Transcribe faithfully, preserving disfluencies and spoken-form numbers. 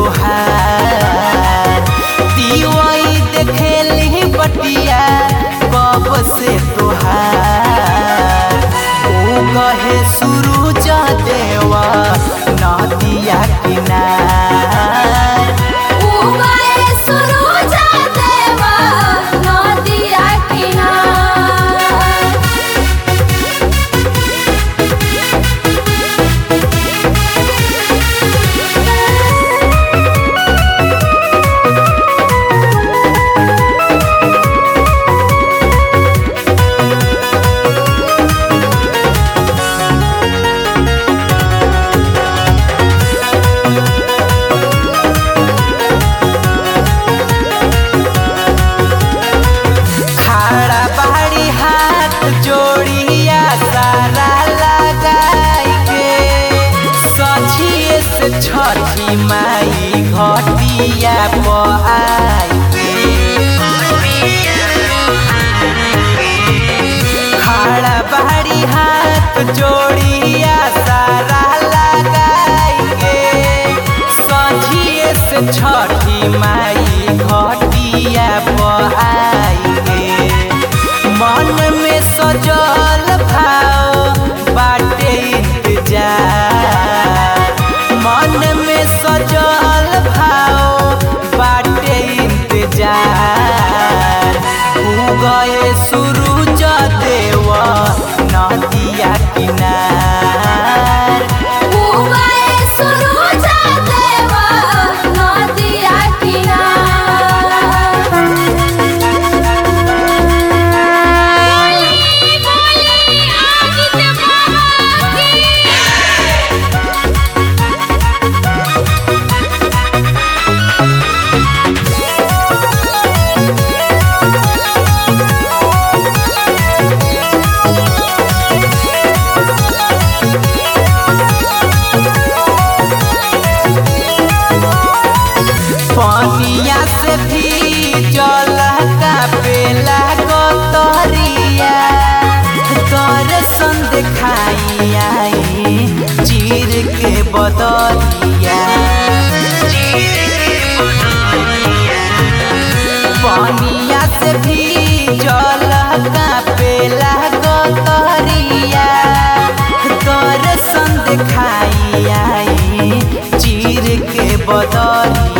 तोहार तीवई देखेली बटिया कब से तोहार ओ कहे सूरज देवा नदिया किनार उगए सूरज देवा नदिया किनार। खड़ा बाड़ी हाथ जोड़िया सारा लगाई के सझिए से छठी माई घटिया आई खड़ा बाड़ी हाथ जोड़िया सारा लगाई के सझिए से छठी माई घटिया आई के मन में सजल भाव बाटे इंतजार मन में सजल भाव बाटे इंतजार उगए सूरज देवा नदिया किनार उगए सूरज देवा नदिया किनार। बोली बोली आदित्य बाबा की। पनिया से भी जल का पेला गोतरिया दर्शन दिखाई आई चीर के बदरिया पनिया से भी जल का पेला गोतरिया दर्शन दिखाई आई चीर के बदरिया